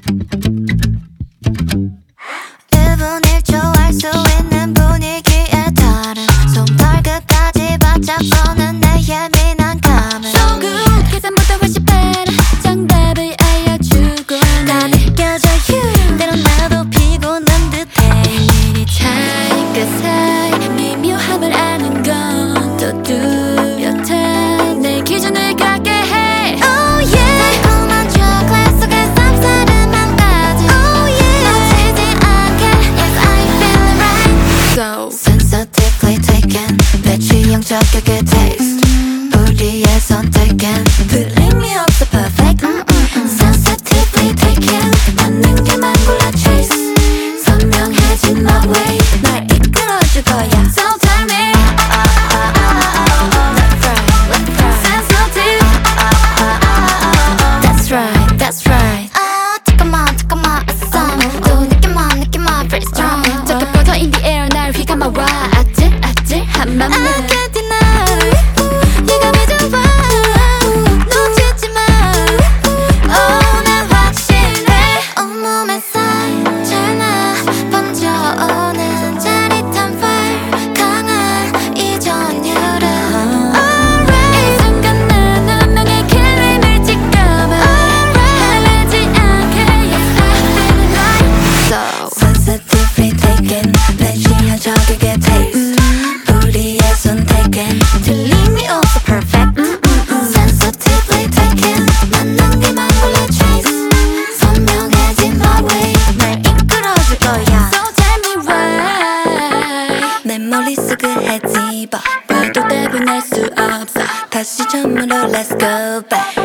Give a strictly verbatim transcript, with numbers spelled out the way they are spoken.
일 분 일 초 알 수 있는 분위기에 따른 손발끝까지 바짝 서는 내 예민한 감은 So good 계산보다 훨씬 better 정답을 알려주고 다 느껴져 you 때론 나도 피곤한 듯해 일일이 차인 그 사이 미묘함을 아는 건 또 뚜렷해 내 기준을 갖게 해 Oh yeah 달콤한 초콜릿 속에 쌉싸름한 바지 Oh yeah 놓치지 않게 Yes I'm feeling right So Sensitively taken 내 취향 저격의 taste 우리의 선택은 Filling me up so perfect Sensitively taken 맞는 게만 골라 chase 선명해진 my way 날 이끌어줄 거야 So tell me That's right, that's right. 아, 잠깐만, 잠깐만, 아싸. 또 느낌만, 느낌만, pretty strong. 저렇게 뻗어 in the air 날 휘감아와 아찔 아찔한 맘을 I can't deny. 네가 왜 좋아? 놓치지 마. Oh, 난 확신해. 온몸에 살잖아. 번져오는 짜릿한 fire. 강한 이 전율은. Alright. 이 순간 난 운명의 길림을 직감아 헤매지 않게 Yes I'm feeling right So Sensitively taken 내 취향 저격의 taste 우리의 선택은 To leave me all so perfect Sensitively taken 맞는 게만 골라 chase 선명해진 my way 날 이끌어줄 거야 So tell me why 내 머릿속을 헤집어 봐도 대분할 수 없어 다시 처음으로 let's go back